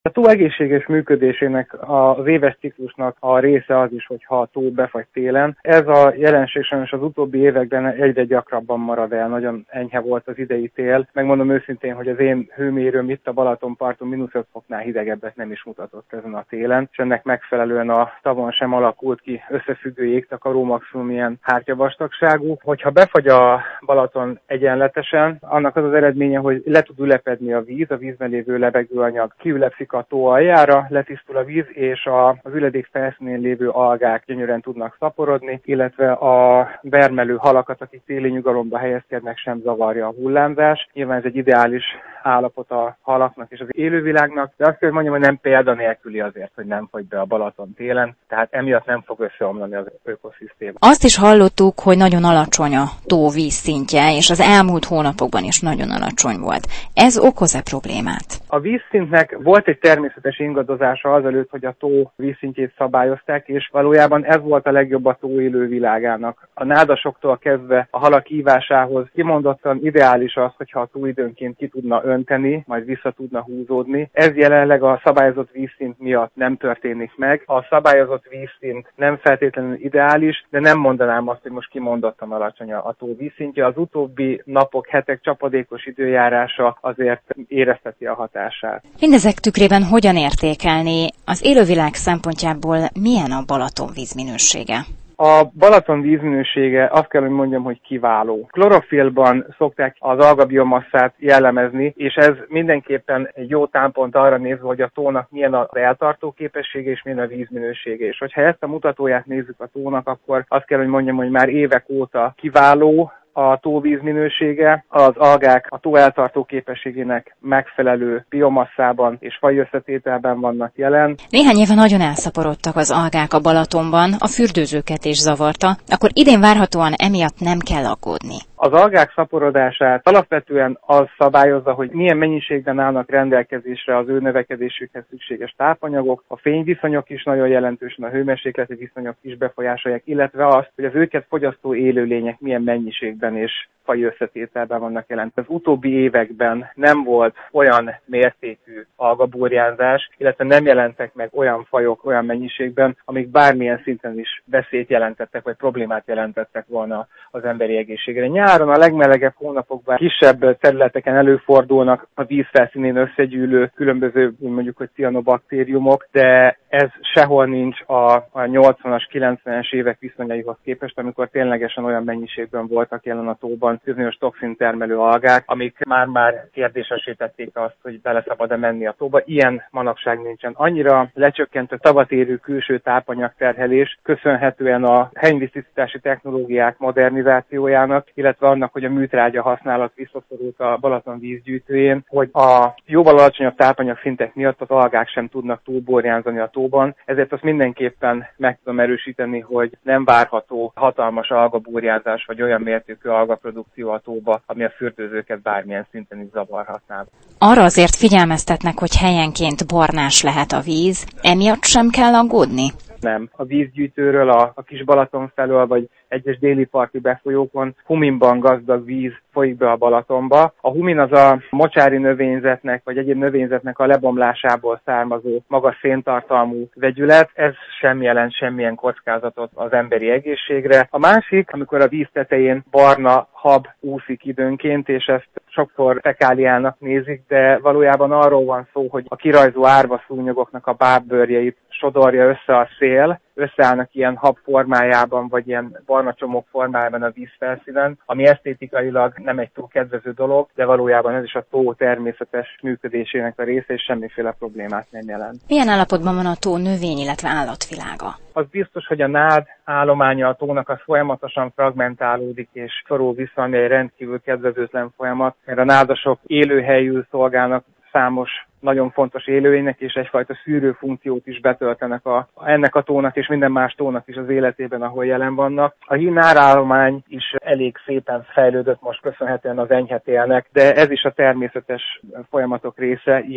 A tó egészséges működésének az éves ciklusnak a része az is, hogyha a tó befagy télen. Ez a jelenség sajnos az utóbbi években egyre gyakrabban marad el, nagyon enyhe volt az idei tél. Megmondom őszintén, hogy az én hőmérőm itt a Balatonparton -5 foknál hidegebbet nem is mutatott ezen a télen, és ennek megfelelően a tavon sem alakult ki összefüggő jégtakaró, maximum ilyen hártyavastagságú. Hogyha befagy a Balaton egyenletesen, annak az az eredménye, hogy le tud ülepedni a víz, a vízben lévő lebegőanyag kiülepszik a tó aljára, letisztul a víz, és az üledék felszínén lévő algák gyönyörűen tudnak szaporodni, illetve a bermelő halakat, akik téli nyugalomba helyezkednek, sem zavarja a hullámzás. Nyilván ez egy ideális állapot a halaknak és az élővilágnak, de azt kell, hogy mondjam, hogy nem példanélküli azért, hogy nem fagy be a Balaton télen, tehát emiatt nem fog összeomlani az ökoszisztéma. Azt is hallottuk, hogy nagyon alacsony a tó vízszintje, és az elmúlt hónapokban is nagyon alacsony volt. Ez okoz-e problémát? A vízszintnek volt egy természetes ingadozása azelőtt, hogy a tó vízszintjét szabályozták, és valójában ez volt a legjobb a tó élővilágának. A nádasoktól kezdve a halak ívásához kimondottan ideális az, hogyha a tó időnként ki tudna önteni, majd vissza tudna húzódni. Ez jelenleg a szabályozott vízszint miatt nem történik meg. A szabályozott vízszint nem feltétlenül ideális, de nem mondanám azt, hogy most kimondottan alacsony a tó vízszintje. Az utóbbi napok, hetek csapadékos időjárása azért érezteti a hatását. Mindezek tükrében hogyan értékelni az élővilág szempontjából milyen a Balaton vízminősége? A Balaton vízminősége, azt kell, hogy mondjam, hogy kiváló. Klorofillban szokták az algabiomasszát jellemezni, és ez mindenképpen egy jó támpont arra nézve, hogy a tónak milyen az eltartó képessége és milyen a vízminősége. És hogyha ezt a mutatóját nézzük a tónak, akkor azt kell, hogy mondjam, hogy már évek óta kiváló a tóvíz minősége, az algák a tó eltartó képességének megfelelő biomasszában és fajösszetételben vannak jelen. Néhány éve nagyon elszaporodtak az algák a Balatonban, a fürdőzőket is zavarta, akkor idén várhatóan emiatt nem kell aggódni. Az algák szaporodását alapvetően az szabályozza, hogy milyen mennyiségben állnak rendelkezésre az ő növekedésükhez szükséges tápanyagok. A fényviszonyok is nagyon jelentősen, a hőmérsékleti viszonyok is befolyásolják, illetve azt, hogy az őket fogyasztó élőlények milyen mennyiségben és faji összetételben vannak jelen. Az utóbbi években nem volt olyan mértékű algaburjánzás, illetve nem jelentek meg olyan fajok olyan mennyiségben, amik bármilyen szinten is veszélyt jelentettek, vagy problémát jelentettek volna az emberi egészségre. Nyáron a legmelegebb hónapokban kisebb területeken előfordulnak a vízfelszínén összegyűlő különböző, mondjuk, hogy cianobaktériumok, de ez sehol nincs a 80-as, 90-es évek viszonyaihoz képest, amikor ténylegesen olyan mennyiségben voltak jelen a tóban bizonyos toxintermelő algák, amik már kérdésesítették azt, hogy bele szabad-e menni a tóba. Ilyen manapság nincsen. Annyira lecsökkent a tavatérő külső tápanyagterhelés, köszönhetően a hegyvíztisztítási technológiák modernizációjának, illetve annak, hogy a műtrágya használat visszaszorult a Balaton vízgyűjtőjén, hogy a jóval alacsonyabb tápanyagszintek miatt az algák sem tudnak túlborjánzani a tóban. Ezért azt mindenképpen meg tudom erősíteni, hogy nem várható hatalmas algaburjánzás vagy olyan mértékű algaprodukció a tóba, ami a fürdőzőket bármilyen szinten is zavarhatná. Arra azért figyelmeztetnek, hogy helyenként barnás lehet a víz, emiatt sem kell aggódni? Nem. A vízgyűjtőről, a kis Balaton felől, vagy egyes déli parti befolyókon huminban gazdag víz folyik be a Balatonba. A humin az a mocsári növényzetnek, vagy egyéb növényzetnek a lebomlásából származó magas széntartalmú vegyület. Ez sem jelent semmilyen kockázatot az emberi egészségre. A másik, amikor a víz tetején barna hab úszik időnként, és ezt sokszor fekáliának nézik, de valójában arról van szó, hogy a kirajzó árvaszúnyogoknak a bábbőrjeit sodorja össze a szél, összeállnak ilyen hab formájában, vagy ilyen barna csomók formájában a vízfelszínen, ami esztétikailag nem egy túl kedvező dolog, de valójában ez is a tó természetes működésének a része, és semmiféle problémát nem jelent. Milyen állapotban van a tó növény, illetve állatvilága? Az biztos, hogy a nád állománya a tónak az folyamatosan fragmentálódik és szorul vissza, ami egy rendkívül kedvezőtlen folyamat, mert a nádasok élőhelyül szolgálnak számos nagyon fontos élőlénynek, és egyfajta szűrő funkciót is betöltenek ennek a tónak és minden más tónak is az életében, ahol jelen vannak. A hímnárállomány is elég szépen fejlődött most köszönhetően az enyhe télnek, de ez is a természetes folyamatok része, ilyen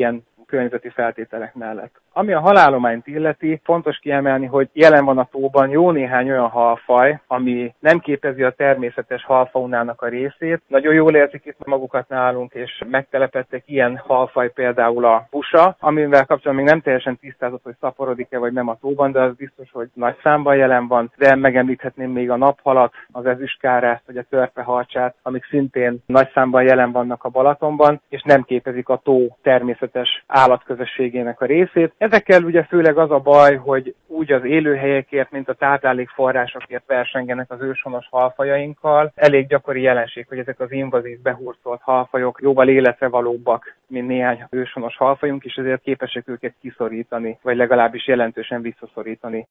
környezeti feltételek mellett. Ami a halállományt illeti, fontos kiemelni, hogy jelen van a tóban jó néhány olyan halfaj, ami nem képezi a természetes halfaunának a részét. Nagyon jól érzik itt magukat nálunk, és megtelepedtek ilyen halfaj, például a pusa, amivel kapcsolatban még nem teljesen tisztázott, hogy szaporodik-e vagy nem a tóban, de az biztos, hogy nagy számban jelen van. De megemlíthetném még a naphalat, az ezüstkárászt vagy a törpeharcsát, amik szintén nagy számban jelen vannak a Balatonban, és nem képezik a tó természetes állatközösségének a részét. Ezekkel ugye főleg az a baj, hogy úgy az élőhelyekért, mint a táplálékforrásokért versengenek az őshonos halfajainkkal. Elég gyakori jelenség, hogy ezek az invazív behurcolt halfajok jóval életre valóbbak, mint néhány őshonos halfajunk, és ezért képesek őket kiszorítani, vagy legalábbis jelentősen visszaszorítani